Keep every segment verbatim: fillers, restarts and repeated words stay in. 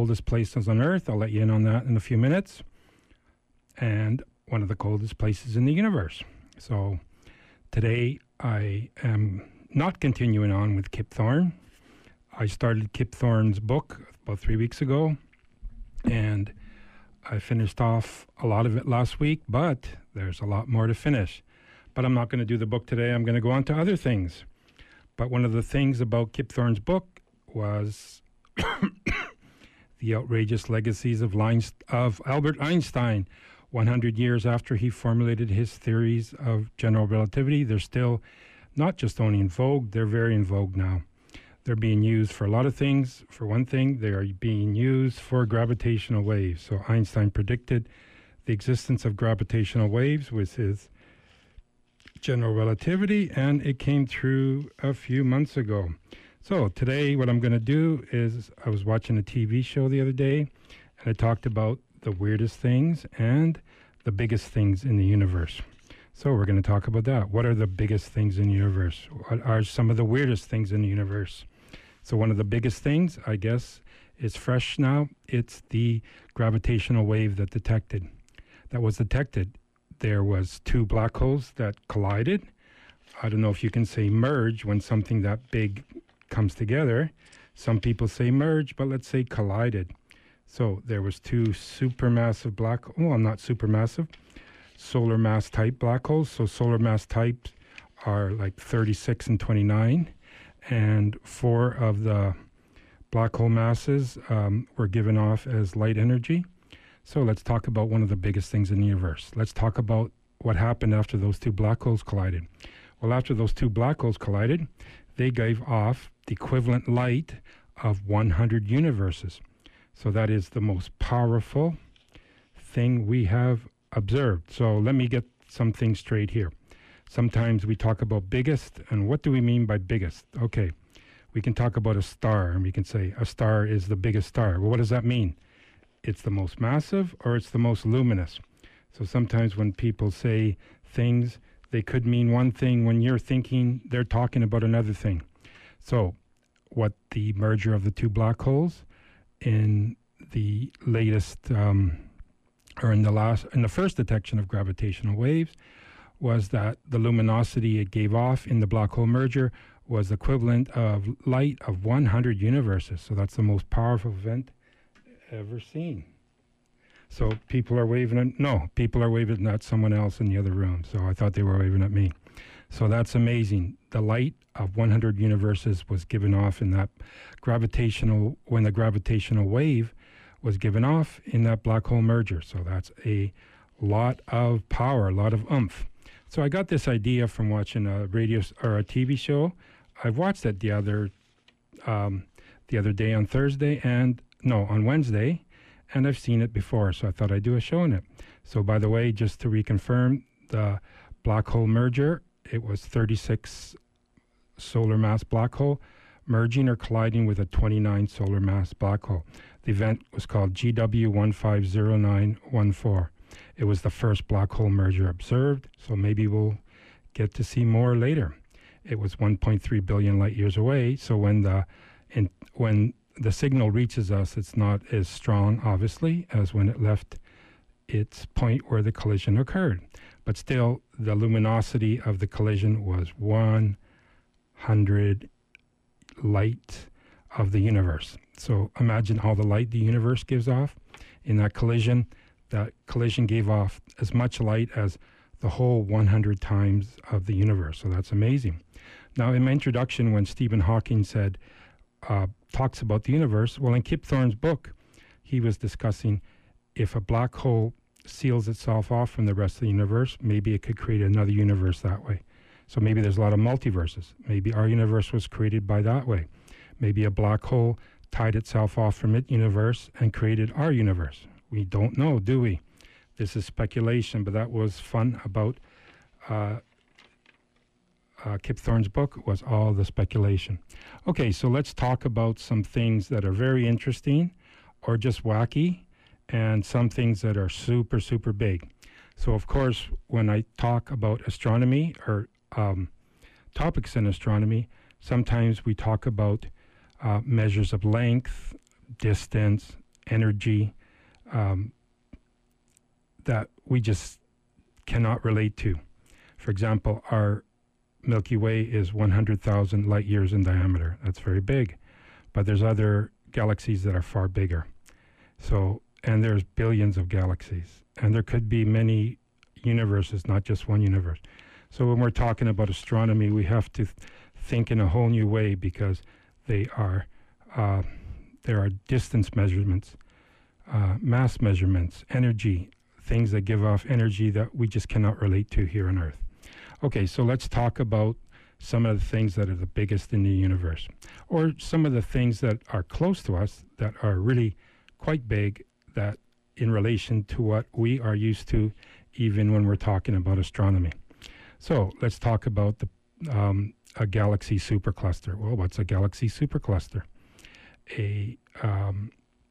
coldest places on Earth. I'll let you in on that in a few minutes. And one of the coldest places in the universe. So today I am not continuing on with Kip Thorne. I started Kip Thorne's book about three weeks ago, and I finished off a lot of it last week, but there's a lot more to finish. But I'm not going to do the book today. I'm going to go on to other things. But one of the things about Kip Thorne's book was the outrageous legacies of, Leinst- of Albert Einstein. one hundred years after he formulated his theories of general relativity, they're still not just only in vogue, they're very in vogue now. They're being used for a lot of things. For one thing, they are being used for gravitational waves. So Einstein predicted the existence of gravitational waves with his general relativity, and it came through a few months ago. So today what I'm going to do is, I was watching a T V show the other day, and it talked about the weirdest things and the biggest things in the universe. So we're going to talk about that. What are the biggest things in the universe? What are some of the weirdest things in the universe? So one of the biggest things, I guess, is fresh now. It's the gravitational wave that detected. That was detected. There was two black holes that collided. I don't know if you can say merge when something that big comes together. Some people say merge, but let's say collided. So there was two supermassive black, well, not supermassive, solar mass type black holes. So solar mass types are like thirty-six and twenty-nine, and four of the black hole masses um, were given off as light energy. So let's talk about one of the biggest things in the universe. Let's talk about what happened after those two black holes collided. Well, after those two black holes collided, they gave off the equivalent light of one hundred universes. So that is the most powerful thing we have observed. So let me get something straight here. Sometimes we talk about biggest, and what do we mean by biggest? Okay, we can talk about a star, and we can say a star is the biggest star. Well, what does that mean? It's the most massive, or it's the most luminous. So sometimes when people say things, they could mean one thing. When you're thinking, they're talking about another thing. So what the merger of the two black holes in the latest, um, or in the last, in the first detection of gravitational waves, was that the luminosity it gave off in the black hole merger was equivalent of light of one hundred universes. So that's the most powerful event ever seen. So people are waving at, no, people are waving at someone else in the other room. So I thought they were waving at me. So that's amazing. The light of one hundred universes was given off in that gravitational, when the gravitational wave was given off in that black hole merger. So that's a lot of power, a lot of oomph. So I got this idea from watching a radio or a T V show. I watched it the other, um, the other day on Thursday and no, on Wednesday, and I've seen it before. So I thought I'd do a show on it. So by the way, just to reconfirm, the black hole merger, it was thirty-six solar mass black hole merging or colliding with a twenty-nine solar mass black hole. The event was called G W one five zero nine one four. It was the first black hole merger observed, so maybe we'll get to see more later. It was one point three billion light years away, so when the in, when the signal reaches us, it's not as strong, obviously, as when it left its point where the collision occurred. But still, the luminosity of the collision was one hundred light of the universe. So imagine all the light the universe gives off. In that collision, that collision gave off as much light as the whole one hundred times of the universe. So that's amazing. Now, in my introduction, when Stephen Hawking said, uh, talks about the universe, well, in Kip Thorne's book, he was discussing if a black hole seals itself off from the rest of the universe, maybe it could create another universe that way. So maybe there's a lot of multiverses. Maybe our universe was created by that way. Maybe a black hole tied itself off from its universe and created our universe. We don't know, do we? This is speculation, but that was fun about uh, uh, Kip Thorne's book, was all the speculation. Okay, so let's talk about some things that are very interesting or just wacky, and some things that are super, super big. So, of course, when I talk about astronomy or um, topics in astronomy, sometimes we talk about uh, measures of length, distance, energy um, that we just cannot relate to. For example, our Milky Way is one hundred thousand light years in diameter. That's very big. But there's other galaxies that are far bigger. So, and there's billions of galaxies. And there could be many universes, not just one universe. So when we're talking about astronomy, we have to th- think in a whole new way, because they are uh, there are distance measurements, uh, mass measurements, energy, things that give off energy that we just cannot relate to here on Earth. Okay, so let's talk about some of the things that are the biggest in the universe, or some of the things that are close to us that are really quite big, that in relation to what we are used to, even when we're talking about astronomy. So let's talk about the um, a galaxy supercluster. Well, what's a galaxy supercluster? A um,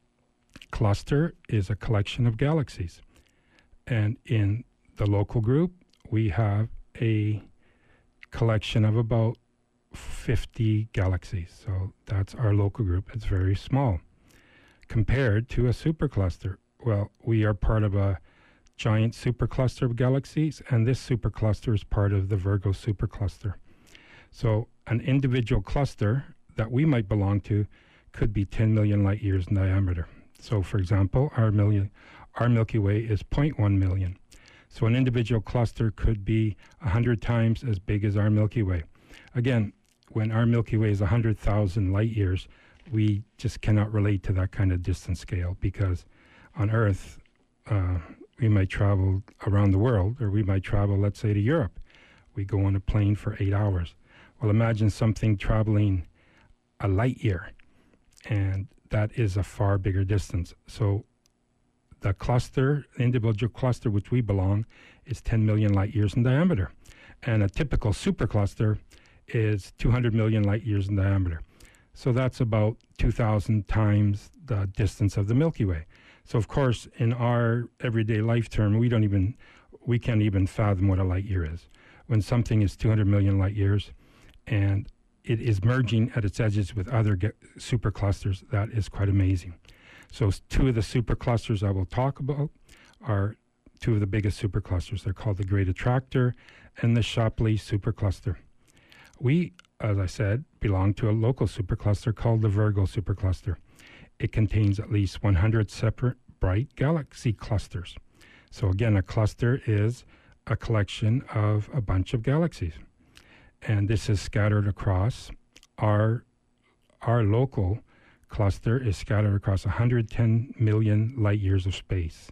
cluster is a collection of galaxies. And in the local group, we have a collection of about fifty galaxies. So that's our local group. It's very small compared to a supercluster. Well, we are part of a giant supercluster of galaxies, and this supercluster is part of the Virgo supercluster. So an individual cluster that we might belong to could be ten million light years in diameter. So for example, our million, our Milky Way is zero point one million. So an individual cluster could be one hundred times as big as our Milky Way. Again, when our Milky Way is one hundred thousand light years, we just cannot relate to that kind of distance scale, because on Earth, uh, we might travel around the world, or we might travel, let's say, to Europe. We go on a plane for eight hours. Well, imagine something traveling a light year, and that is a far bigger distance. So the cluster, the individual cluster which we belong, is ten million light years in diameter. And a typical supercluster is two hundred million light years in diameter. So that's about two thousand times the distance of the Milky Way. So of course, in our everyday life term, we don't even, we can't even fathom what a light year is. When something is two hundred million light years and it is merging at its edges with other ge- superclusters, that is quite amazing. So two of the superclusters I will talk about are two of the biggest superclusters. They're called the Great Attractor and the Shapley supercluster. We, as I said, belong to a local supercluster called the Virgo supercluster. It contains at least one hundred separate bright galaxy clusters. So again, a cluster is a collection of a bunch of galaxies. And this is scattered across our, our local cluster is scattered across one hundred ten million light years of space.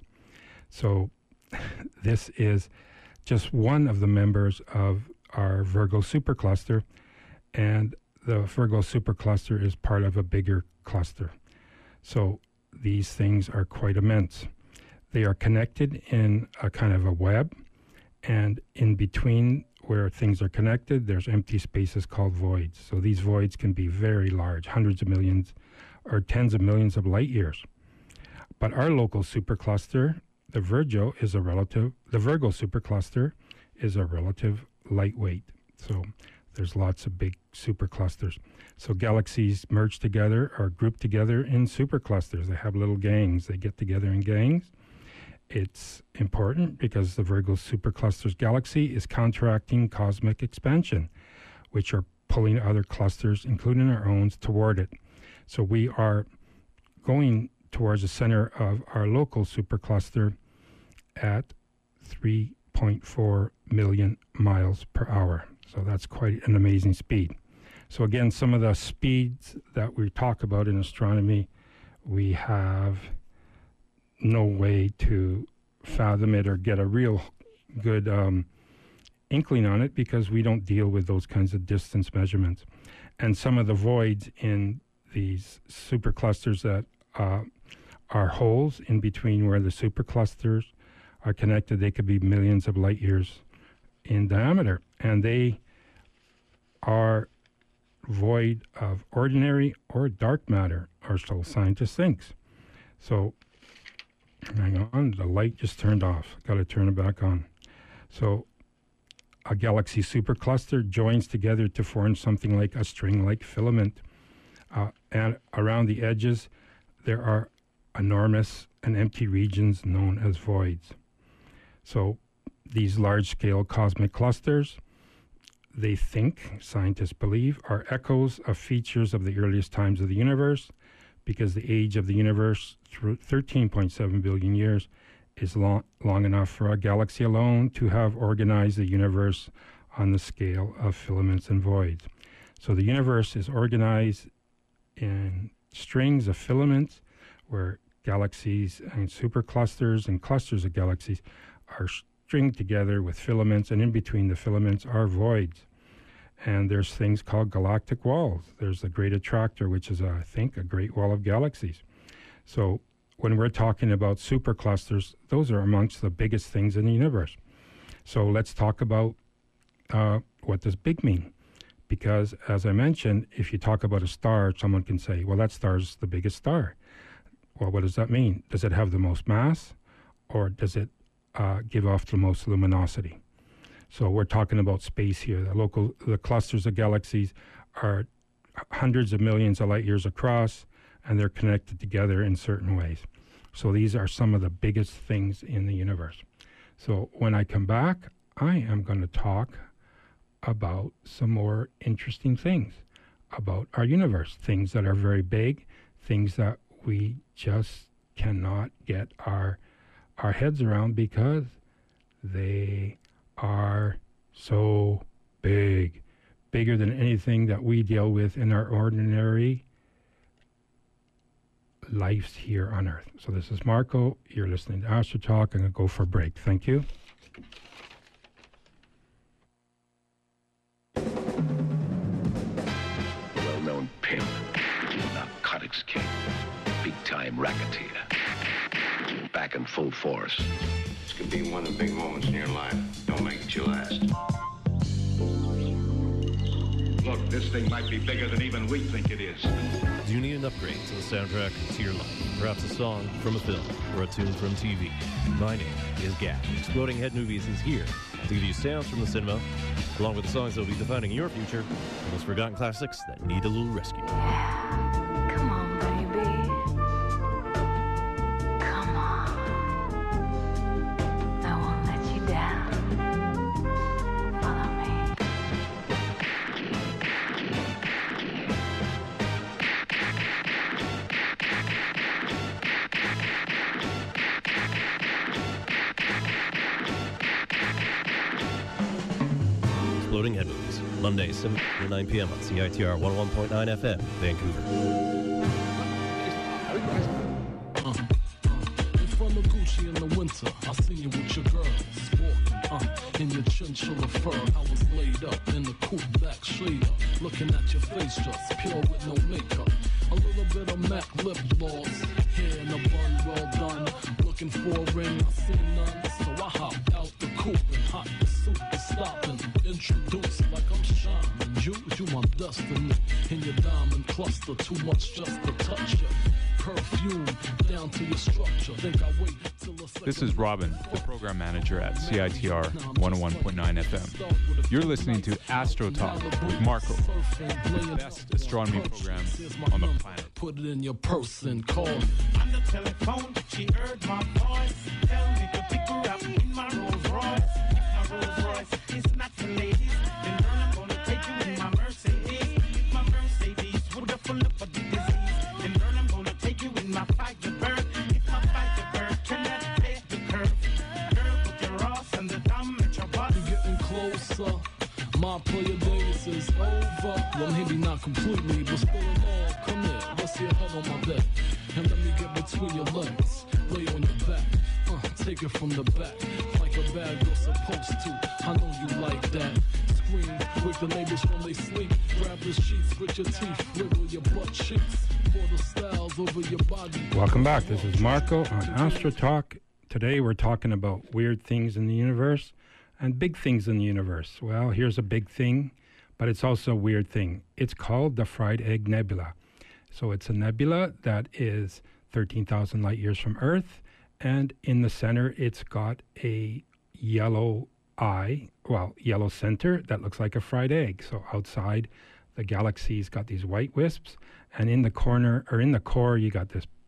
So this is just one of the members of our Virgo supercluster, and the Virgo supercluster is part of a bigger cluster. So these things are quite immense. They are connected in a kind of a web, and in between where things are connected, there's empty spaces called voids. So these voids can be very large, hundreds of millions or tens of millions of light years. But our local supercluster, the Virgo, is a relative, the Virgo supercluster is a relative lightweight. So there's lots of big superclusters. So galaxies merge together or group together in superclusters. They have little gangs. They get together in gangs. It's important because the Virgo supercluster's galaxy is counteracting cosmic expansion, which are pulling other clusters, including our own, toward it. So we are going towards the center of our local supercluster at three point four million miles per hour. So that's quite an amazing speed. So again, some of the speeds that we talk about in astronomy, we have no way to fathom it or get a real good um, inkling on it, because we don't deal with those kinds of distance measurements. And some of the voids in these superclusters that uh, are holes in between where the superclusters are connected, they could be millions of light years in diameter. And they are void of ordinary or dark matter, or so scientists think. So hang on, the light just turned off. Got to turn it back on. So a galaxy supercluster joins together to form something like a string-like filament. Uh, and around the edges, there are enormous and empty regions known as voids. So these large-scale cosmic clusters, they think, scientists believe, are echoes of features of the earliest times of the universe, because the age of the universe, through thirteen point seven billion years, is long, long enough for a galaxy alone to have organized the universe on the scale of filaments and voids. So the universe is organized in strings of filaments where galaxies and superclusters and clusters of galaxies are stringed together with filaments, and in between the filaments are voids. And there's things called galactic walls. There's the Great Attractor, which is, uh, I think, a great wall of galaxies. So when we're talking about superclusters, those are amongst the biggest things in the universe. So let's talk about uh, what does big mean? Because, as I mentioned, if you talk about a star, someone can say, well, that star's the biggest star. Well, what does that mean? Does it have the most mass, or does it uh, give off the most luminosity? So we're talking about space here. The local, the clusters of galaxies are hundreds of millions of light years across, and they're connected together in certain ways. So these are some of the biggest things in the universe. So when I come back, I am going to talk about some more interesting things about our universe, things that are very big, things that we just cannot get our our heads around because they are so big, bigger than anything that we deal with in our ordinary lives here on Earth. So this is Marco. You're listening to Astro Talk. I'm going to go for a break. Thank you. Well-known pimp, narcotics king, big-time racketeer, back in full force. This could be one of the big moments in your life. Don't make it your last. Look, this thing might be bigger than even we think it is. Do you need an upgrade to the soundtrack to your life? Perhaps a song from a film or a tune from T V? My name is Gap. Exploding Head Movies is here to give you sounds from the cinema, along with the songs that will be defining your future, and those forgotten classics that need a little rescue. Yeah, come on, baby. Come on. I won't let you down. Follow me. Exploding Head Movies, Monday, seven to nine p.m. on C I T R one oh one point nine F M, Vancouver. Uh, uh, in front of Gucci in the winter, I see you with your girls walking, uh, in your chinchilla fur. I was laid up in the coupe back shader, looking at your face just pure with no makeup. A little bit of MAC lip gloss, hair in a bun well done. Looking for a ring, I see none, so I hopped out the coupe and hopped the suit to stop and introduce like I'm shining. You, you my destiny in your diamond cluster. Too much just to touch you. Perfume down to your structure. Think I wait till a second. This is Robin, the program manager at C I T R one oh one point nine F M. You're listening to Astro Talk with Marco, the best astronomy program on the planet. Put it in your purse and call. On the telephone, she heard my voice. Tell me to pick her up in my Rolls Royce. If my Rolls Royce is not for ladies, then girl, I'm gonna take you in my Mercedes. If my Mercedes would have full up of the disease, then girl, I'm gonna take you in my Firebird. If my Firebird cannot take the curve, girl, put your ass and the dumb at your butt. You're getting closer. My player days is over. Well, maybe not completely, but still in all. Come here, rest your head on my bed, and let me get between your legs. Lay on your back, uh, take it from the back, like a bad girl supposed to. I know you like that. Scream, wake the neighbors from they sleep. Grab the sheets, grit your teeth, wiggle your butt cheeks. Pour the styles over your body. Welcome back. This is Marco on Astro Talk. Today we're talking about weird things in the universe and big things in the universe. Well, here's a big thing, but it's also a weird thing. It's called the Fried Egg Nebula. So it's a nebula that is thirteen thousand light years from Earth, and in the center it's got a yellow eye, well, yellow center that looks like a fried egg. So outside, the galaxy's got these white wisps, and in the corner, or in the core, you got this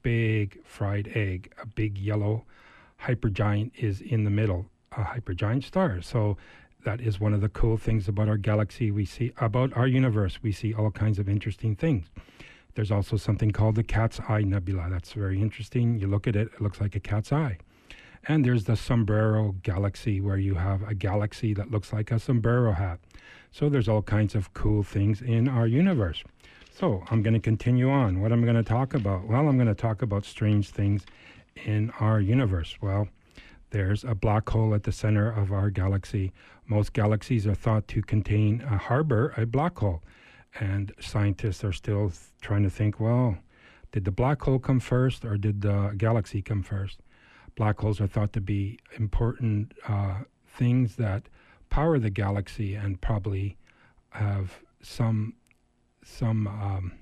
big fried egg, a big yellow hypergiant is in the middle, a hypergiant star. So that is one of the cool things about our galaxy. We see about our universe. We see all kinds of interesting things. There's also something called the Cat's Eye Nebula. That's very interesting. You look at it, it looks like a cat's eye. And there's the Sombrero Galaxy, where you have a galaxy that looks like a sombrero hat. So there's all kinds of cool things in our universe. So I'm going to continue on. What am I going to talk about? Well, I'm going to talk about strange things in our universe. Well, there's a black hole at the center of our galaxy. Most galaxies are thought to contain a harbor, a black hole. And scientists are still th- trying to think, well, did the black hole come first or did the galaxy come first? Black holes are thought to be important uh, things that power the galaxy and probably have some some um,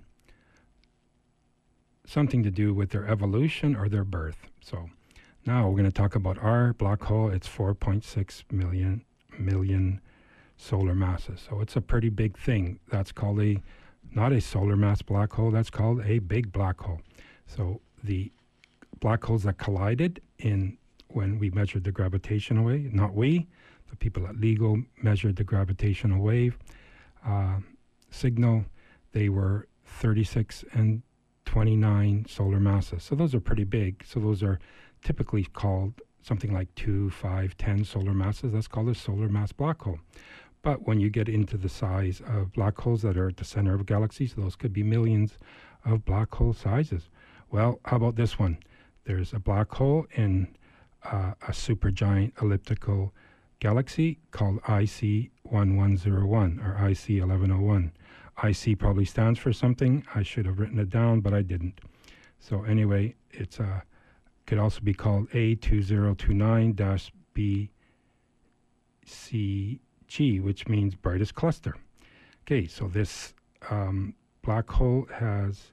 something to do with their evolution or their birth. So now we're going to talk about our black hole. It's four point six million million solar masses. So it's a pretty big thing. That's called a, not a solar mass black hole, that's called a big black hole. So the black holes that collided in when we measured the gravitational wave, not we, the people at LIGO measured the gravitational wave uh, signal, they were thirty-six and twenty-nine solar masses. So those are pretty big. So those are typically called something like two, five, ten solar masses. That's called a solar mass black hole. But when you get into the size of black holes that are at the center of galaxies, those could be millions of black hole sizes. Well, how about this one? There's a black hole in uh, a supergiant elliptical galaxy called I C eleven oh one or I C eleven oh one. I C probably stands for something. I should have written it down, but I didn't. So anyway, it's uh, could also be called A two zero two nine B C G, which means brightest cluster. Okay, so this um, black hole has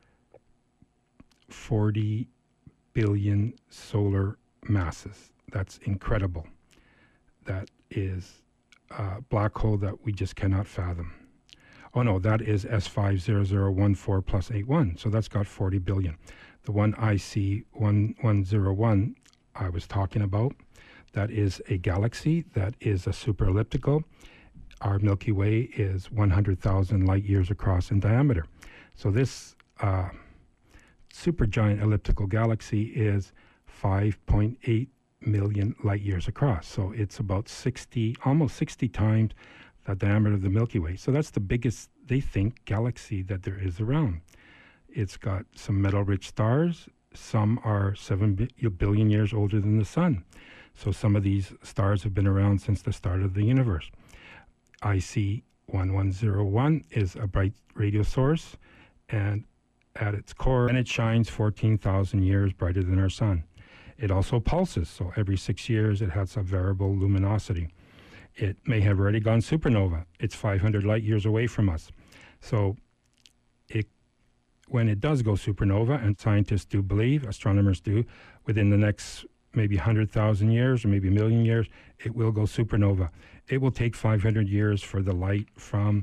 forty billion solar masses. That's incredible. That is a black hole that we just cannot fathom. Oh no, that is S five zero zero one four plus eight one, so that's got forty billion. The one I C eleven oh one I was talking about, that is a galaxy that is a super elliptical. Our Milky Way is one hundred thousand light years across in diameter. So this uh, supergiant elliptical galaxy is five point eight million light years across. So it's about sixty, almost sixty times the diameter of the Milky Way. So that's the biggest, they think, galaxy that there is around. It's got some metal-rich stars. Some are seven billion years older than the sun. So some of these stars have been around since the start of the universe. I C eleven oh one is a bright radio source, and at its core, and it shines fourteen thousand years brighter than our sun. It also pulses, so every six years it has a variable luminosity. It may have already gone supernova. It's five hundred light years away from us. So it, when it does go supernova, and scientists do believe, astronomers do, within the next maybe one hundred thousand years or maybe a million years, it will go supernova. It will take five hundred years for the light from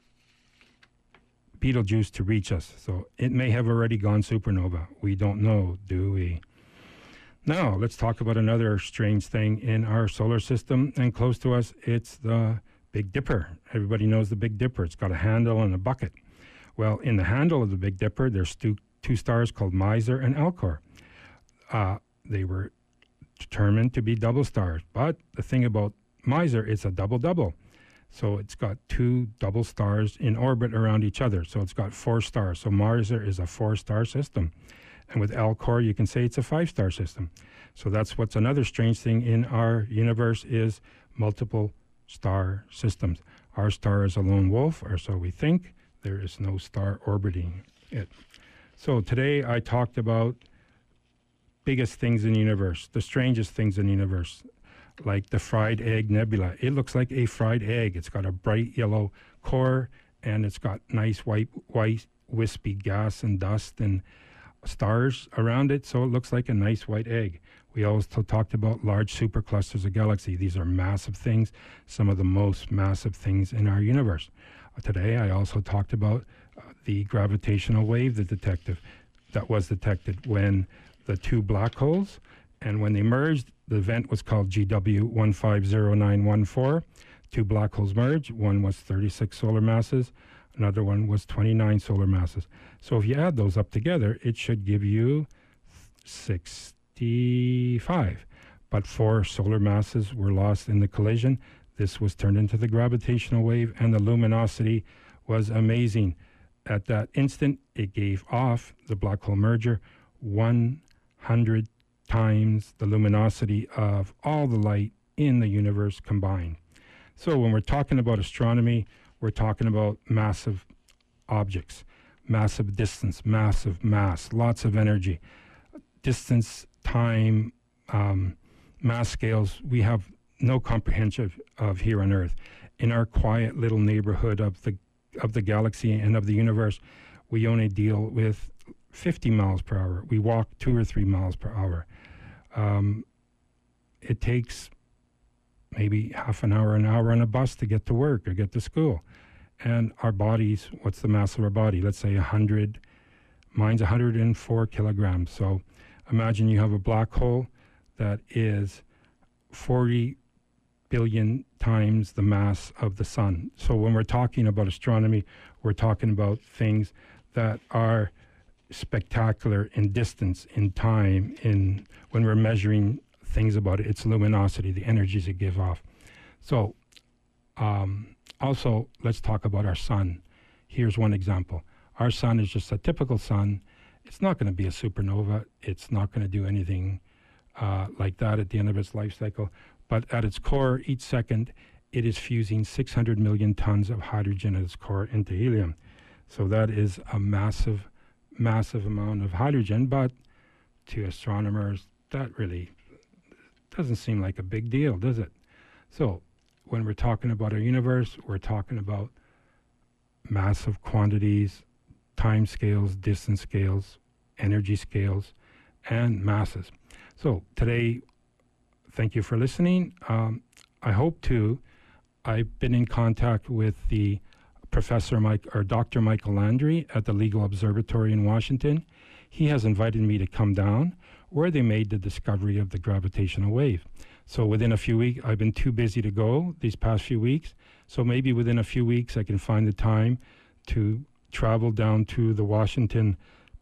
Betelgeuse to reach us. So it may have already gone supernova. We don't know, do we? Now, let's talk about another strange thing in our solar system, and close to us, it's the Big Dipper. Everybody knows the Big Dipper. It's got a handle and a bucket. Well, in the handle of the Big Dipper, there's two, two stars called Miser and Alcor. Uh, they were determined to be double stars, but the thing about Miser, it's a double-double. So it's got two double stars in orbit around each other. So it's got four stars. So Miser is a four-star system. And with Alcor, you can say it's a five-star system. So that's what's another strange thing in our universe is multiple star systems. Our star is a lone wolf, or so we think. There is no star orbiting it. So today I talked about biggest things in the universe, the strangest things in the universe, like the Fried Egg Nebula. It looks like a fried egg. It's got a bright yellow core, and it's got nice white, white wispy gas and dust and stars around it, so it looks like a nice white egg. We also talked about large superclusters of galaxy. These are massive things, some of the most massive things in our universe. Uh, today, I also talked about uh, the gravitational wave, the detective. that was detected when the two black holes, and when they merged, the event was called G W one five zero nine one four. Two black holes merged. One was thirty-six solar masses. Another one was twenty-nine solar masses. So if you add those up together, it should give you sixty-five. But four solar masses were lost in the collision. This was turned into the gravitational wave, and the luminosity was amazing. At that instant, it gave off the black hole merger one hundred times the luminosity of all the light in the universe combined. So when we're talking about astronomy, we're talking about massive objects, massive distance, massive mass, lots of energy. Distance, time, um, mass scales, we have no comprehension of here on Earth. In our quiet little neighborhood of the of the galaxy and of the universe, we only deal with fifty miles per hour. We walk two or three miles per hour. Um, it takes maybe half an hour, an hour on a bus to get to work or get to school. And our bodies, what's the mass of our body? Let's say one hundred, mine's one hundred four kilograms. So imagine you have a black hole that is forty billion times the mass of the sun. So when we're talking about astronomy, we're talking about things that are spectacular in distance, in time, in when we're measuring things about it, its luminosity, the energies it gives off. So um, also, let's talk about our sun. Here's one example. Our sun is just a typical sun. It's not going to be a supernova. It's not going to do anything uh, like that at the end of its life cycle. But at its core, each second, it is fusing six hundred million tons of hydrogen at its core into helium. So that is a massive, massive amount of hydrogen. But to astronomers, that really doesn't seem like a big deal, does it? So when we're talking about our universe, we're talking about massive quantities, time scales, distance scales, energy scales, and masses. So today, thank you for listening. Um, I hope to, I've been in contact with the Professor Mike, or Doctor Michael Landry at the Legal Observatory in Washington. He has invited me to come down where they made the discovery of the gravitational wave. So within a few weeks, I've been too busy to go these past few weeks. So maybe within a few weeks, I can find the time to travel down to the Washington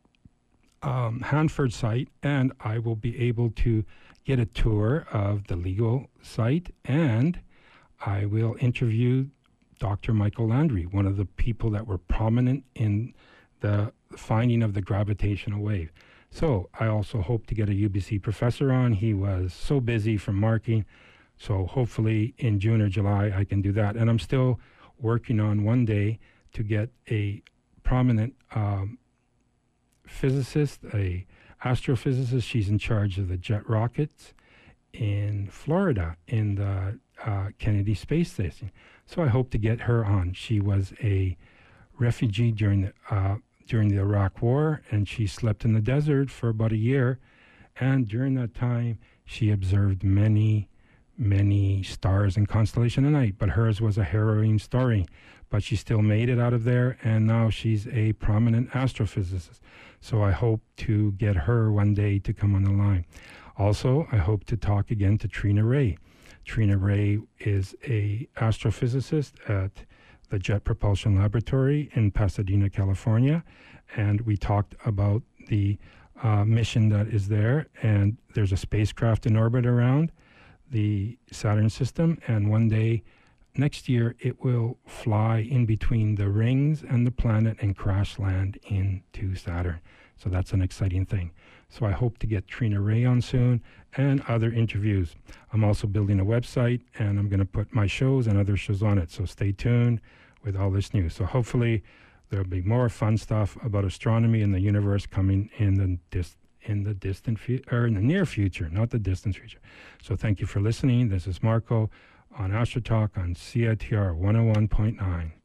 um, Hanford site, and I will be able to get a tour of the legal site, and I will interview Doctor Michael Landry, one of the people that were prominent in the finding of the gravitational wave. So I also hope to get a U B C professor on. He was so busy from marking, so hopefully in June or July I can do that. And I'm still working on one day to get a prominent um, physicist, a astrophysicist. She's in charge of the jet rockets in Florida in the uh, Kennedy Space Station. So I hope to get her on. She was a refugee during the uh, during the Iraq War, and she slept in the desert for about a year. And during that time, she observed many, many stars and constellation at night. But hers was a harrowing story. But she still made it out of there, and now she's a prominent astrophysicist. So I hope to get her one day to come on the line. Also, I hope to talk again to Trina Ray. Trina Ray is a astrophysicist at the Jet Propulsion Laboratory in Pasadena, California, and we talked about the uh, mission that is there, and there's a spacecraft in orbit around the Saturn system, and one day next year it will fly in between the rings and the planet and crash land into Saturn. So that's an exciting thing. So I hope to get Trina Ray on soon and other interviews. I'm also building a website, and I'm going to put my shows and other shows on it. So stay tuned with all this news. So hopefully there'll be more fun stuff about astronomy and the universe coming in the dis- in the distant fu- or in the near future, not the distant future. So thank you for listening. This is Marco on Astro Talk on C I T R one oh one point nine.